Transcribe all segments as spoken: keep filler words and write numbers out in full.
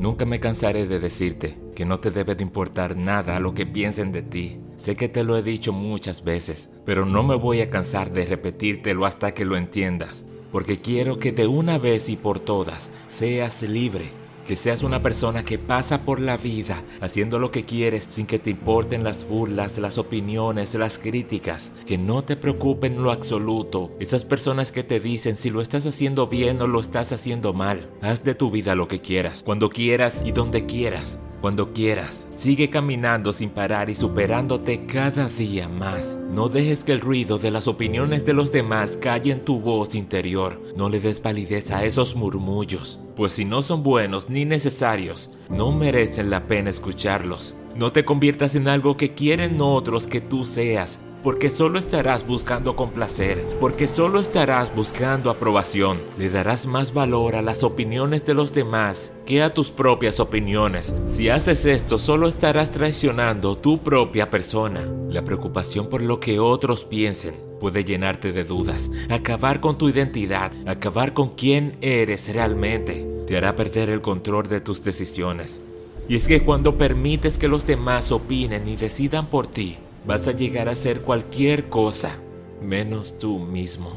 Nunca me cansaré de decirte que no te debe de importar nada lo que piensen de ti. Sé que te lo he dicho muchas veces, pero no me voy a cansar de repetírtelo hasta que lo entiendas, porque quiero que de una vez y por todas seas libre. Que seas una persona que pasa por la vida haciendo lo que quieres sin que te importen las burlas, las opiniones, las críticas. Que no te preocupen en lo absoluto esas personas que te dicen si lo estás haciendo bien o lo estás haciendo mal. Haz de tu vida lo que quieras, cuando quieras y donde quieras. Cuando quieras, sigue caminando sin parar y superándote cada día más. No dejes que el ruido de las opiniones de los demás calle en tu voz interior. No le des validez a esos murmullos, pues si no son buenos ni necesarios, no merecen la pena escucharlos. No te conviertas en algo que quieren otros que tú seas, porque solo estarás buscando complacer, porque solo estarás buscando aprobación. Le darás más valor a las opiniones de los demás que a tus propias opiniones. Si haces esto, solo estarás traicionando tu propia persona. La preocupación por lo que otros piensen puede llenarte de dudas, acabar con tu identidad, acabar con quién eres realmente. Te hará perder el control de tus decisiones. Y es que cuando permites que los demás opinen y decidan por ti, vas a llegar a hacer cualquier cosa, menos tú mismo.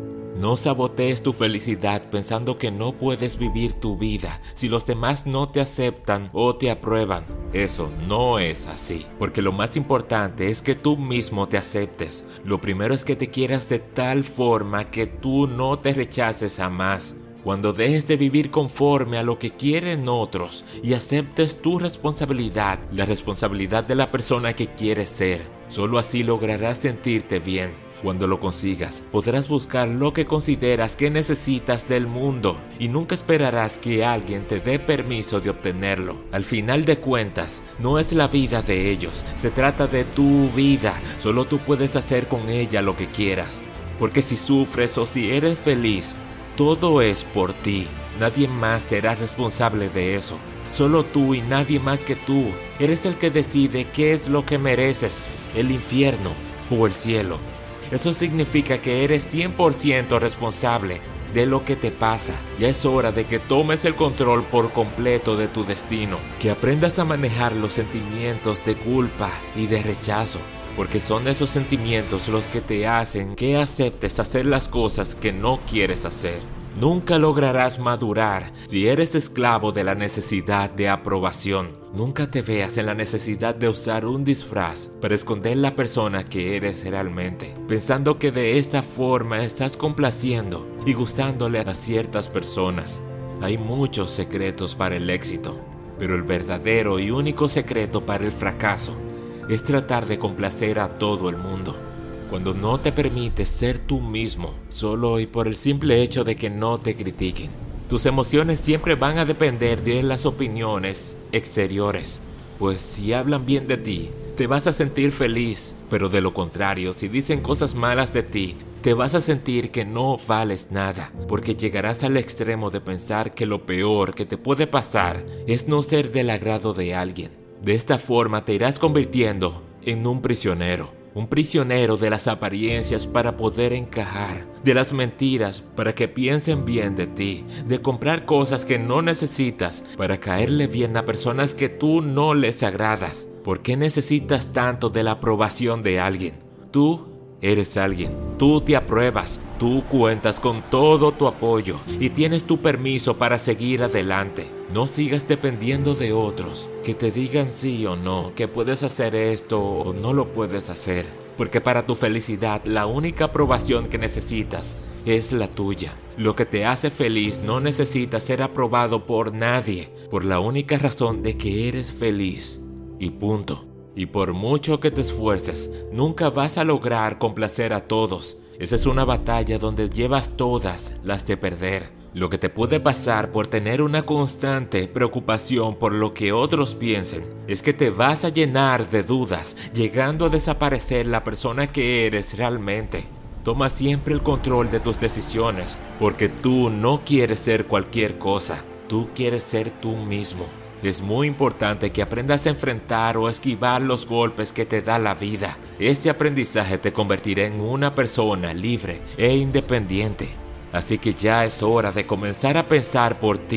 No sabotees tu felicidad pensando que no puedes vivir tu vida si los demás no te aceptan o te aprueban. Eso no es así, porque lo más importante es que tú mismo te aceptes. Lo primero es que te quieras de tal forma que tú no te rechaces jamás. Cuando dejes de vivir conforme a lo que quieren otros y aceptes tu responsabilidad, la responsabilidad de la persona que quieres ser, solo así lograrás sentirte bien. Cuando lo consigas, podrás buscar lo que consideras que necesitas del mundo y nunca esperarás que alguien te dé permiso de obtenerlo. Al final de cuentas, no es la vida de ellos, se trata de tu vida. Solo tú puedes hacer con ella lo que quieras, porque si sufres o si eres feliz, todo es por ti. Nadie más será responsable de eso. Solo tú y nadie más que tú. Eres el que decide qué es lo que mereces, el infierno o el cielo. Eso significa que eres cien por ciento responsable de lo que te pasa. Ya es hora de que tomes el control por completo de tu destino. Que aprendas a manejar los sentimientos de culpa y de rechazo. Porque son esos sentimientos los que te hacen que aceptes hacer las cosas que no quieres hacer. Nunca lograrás madurar si eres esclavo de la necesidad de aprobación. Nunca te veas en la necesidad de usar un disfraz para esconder la persona que eres realmente, pensando que de esta forma estás complaciendo y gustándole a ciertas personas. Hay muchos secretos para el éxito, pero el verdadero y único secreto para el fracaso es tratar de complacer a todo el mundo. Cuando no te permites ser tú mismo, solo y por el simple hecho de que no te critiquen. Tus emociones siempre van a depender de las opiniones exteriores, pues si hablan bien de ti, te vas a sentir feliz, pero de lo contrario, si dicen cosas malas de ti, te vas a sentir que no vales nada, porque llegarás al extremo de pensar que lo peor que te puede pasar es no ser del agrado de alguien. De esta forma te irás convirtiendo en un prisionero, un prisionero de las apariencias para poder encajar, de las mentiras para que piensen bien de ti, de comprar cosas que no necesitas para caerle bien a personas que tú no les agradas. ¿Por qué necesitas tanto de la aprobación de alguien? Tú eres alguien, tú te apruebas, tú cuentas con todo tu apoyo y tienes tu permiso para seguir adelante. No sigas dependiendo de otros, que te digan sí o no, que puedes hacer esto o no lo puedes hacer. Porque para tu felicidad la única aprobación que necesitas es la tuya. Lo que te hace feliz no necesita ser aprobado por nadie, por la única razón de que eres feliz. Y punto. Y por mucho que te esfuerces, nunca vas a lograr complacer a todos. Esa es una batalla donde llevas todas las de perder. Lo que te puede pasar por tener una constante preocupación por lo que otros piensen es que te vas a llenar de dudas, llegando a desaparecer la persona que eres realmente. Toma siempre el control de tus decisiones, porque tú no quieres ser cualquier cosa, tú quieres ser tú mismo. Es muy importante que aprendas a enfrentar o esquivar los golpes que te da la vida. Este aprendizaje te convertirá en una persona libre e independiente. Así que ya es hora de comenzar a pensar por ti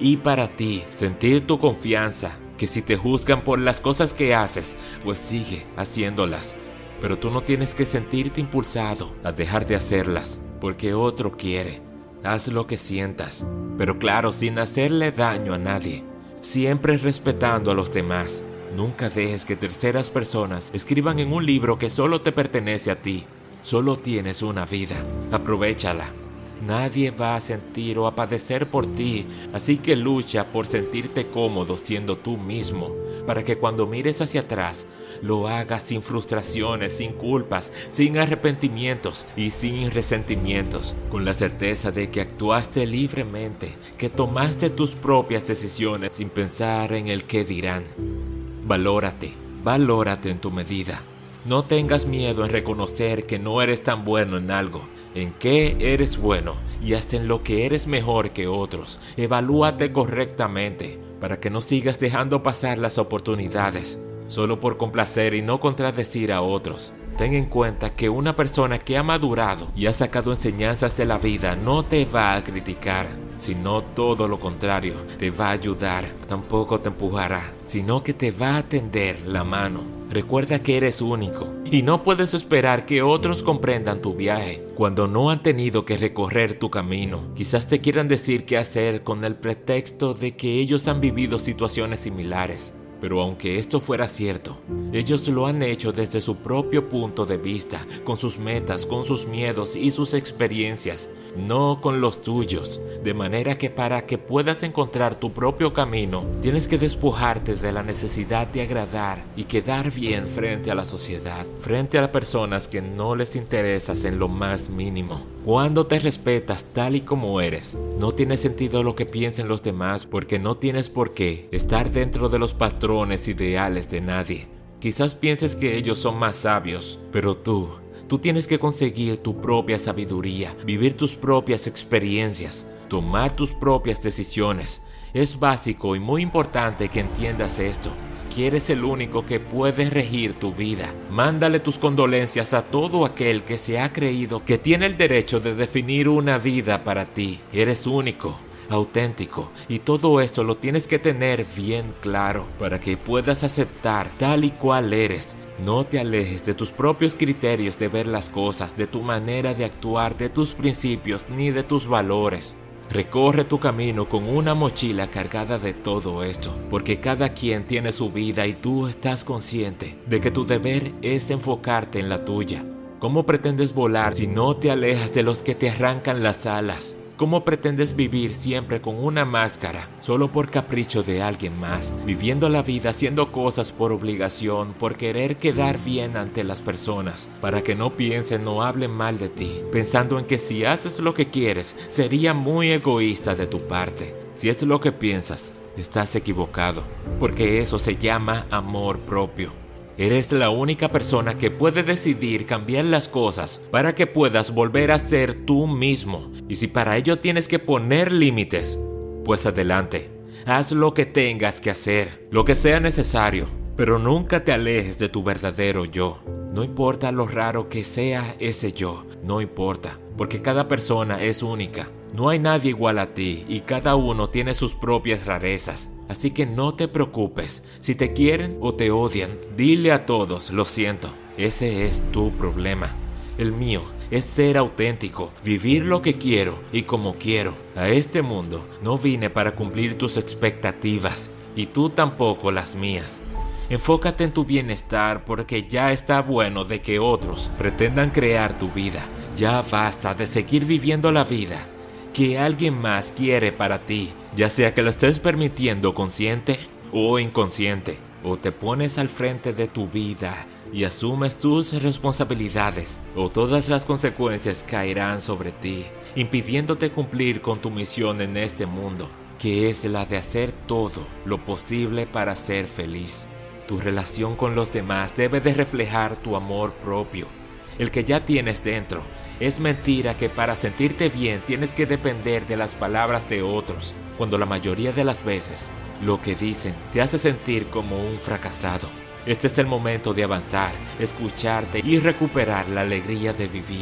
y para ti, sentir tu confianza, que si te juzgan por las cosas que haces, pues sigue haciéndolas. Pero tú no tienes que sentirte impulsado a dejar de hacerlas, porque otro quiere. Haz lo que sientas, pero claro, sin hacerle daño a nadie. Siempre respetando a los demás. Nunca dejes que terceras personas escriban en un libro que solo te pertenece a ti. Solo tienes una vida. Aprovéchala. Nadie va a sentir o a padecer por ti, así que lucha por sentirte cómodo siendo tú mismo, para que cuando mires hacia atrás, lo hagas sin frustraciones, sin culpas, sin arrepentimientos y sin resentimientos, con la certeza de que actuaste libremente, que tomaste tus propias decisiones sin pensar en el qué dirán. Valórate, valórate en tu medida. No tengas miedo en reconocer que no eres tan bueno en algo, en qué eres bueno y hasta en lo que eres mejor que otros. Evalúate correctamente para que no sigas dejando pasar las oportunidades solo por complacer y no contradecir a otros. Ten en cuenta que una persona que ha madurado y ha sacado enseñanzas de la vida no te va a criticar, sino todo lo contrario, te va a ayudar, tampoco te empujará, sino que te va a tender la mano. Recuerda que eres único y no puedes esperar que otros comprendan tu viaje cuando no han tenido que recorrer tu camino. Quizás te quieran decir qué hacer con el pretexto de que ellos han vivido situaciones similares. Pero aunque esto fuera cierto, ellos lo han hecho desde su propio punto de vista, con sus metas, con sus miedos y sus experiencias, no con los tuyos. De manera que para que puedas encontrar tu propio camino, tienes que despojarte de la necesidad de agradar y quedar bien frente a la sociedad, frente a las personas que no les interesas en lo más mínimo. Cuando te respetas tal y como eres, no tiene sentido lo que piensen los demás, porque no tienes por qué estar dentro de los patrones ideales de nadie. Quizás pienses que ellos son más sabios, pero tú, tú tienes que conseguir tu propia sabiduría, vivir tus propias experiencias, tomar tus propias decisiones. Es básico y muy importante que entiendas esto. Que eres el único que puede regir tu vida. Mándale tus condolencias a todo aquel que se ha creído que tiene el derecho de definir una vida para ti. Eres único, auténtico, y todo esto lo tienes que tener bien claro para que puedas aceptar tal y cual eres. No te alejes de tus propios criterios de ver las cosas, de tu manera de actuar, de tus principios ni de tus valores. Recorre tu camino con una mochila cargada de todo esto, porque cada quien tiene su vida y tú estás consciente de que tu deber es enfocarte en la tuya. ¿Cómo pretendes volar si no te alejas de los que te arrancan las alas? ¿Cómo pretendes vivir siempre con una máscara, solo por capricho de alguien más, viviendo la vida haciendo cosas por obligación, por querer quedar bien ante las personas, para que no piensen o hablen mal de ti, pensando en que si haces lo que quieres, sería muy egoísta de tu parte? Si es lo que piensas, estás equivocado, porque eso se llama amor propio. Eres la única persona que puede decidir cambiar las cosas para que puedas volver a ser tú mismo. Y si para ello tienes que poner límites, pues adelante. Haz lo que tengas que hacer, lo que sea necesario, pero nunca te alejes de tu verdadero yo. No importa lo raro que sea ese yo, no importa, porque cada persona es única. No hay nadie igual a ti y cada uno tiene sus propias rarezas. Así que no te preocupes, si te quieren o te odian, dile a todos, lo siento, ese es tu problema. El mío es ser auténtico, vivir lo que quiero y como quiero. A este mundo no vine para cumplir tus expectativas y tú tampoco las mías. Enfócate en tu bienestar porque ya está bueno de que otros pretendan crear tu vida. Ya basta de seguir viviendo la vida que alguien más quiere para ti, ya sea que lo estés permitiendo consciente o inconsciente, o te pones al frente de tu vida y asumes tus responsabilidades, o todas las consecuencias caerán sobre ti, impidiéndote cumplir con tu misión en este mundo, que es la de hacer todo lo posible para ser feliz. Tu relación con los demás debe de reflejar tu amor propio, el que ya tienes dentro. Es mentira que para sentirte bien tienes que depender de las palabras de otros, cuando la mayoría de las veces lo que dicen te hace sentir como un fracasado. Este es el momento de avanzar, escucharte y recuperar la alegría de vivir.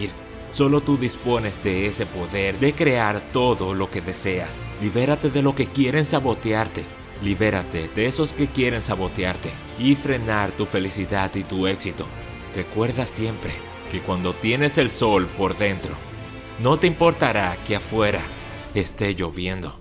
Solo tú dispones de ese poder de crear todo lo que deseas. Libérate de lo que quieren sabotearte. Libérate de esos que quieren sabotearte y frenar tu felicidad y tu éxito. Recuerda siempre que cuando tienes el sol por dentro, no te importará que afuera esté lloviendo.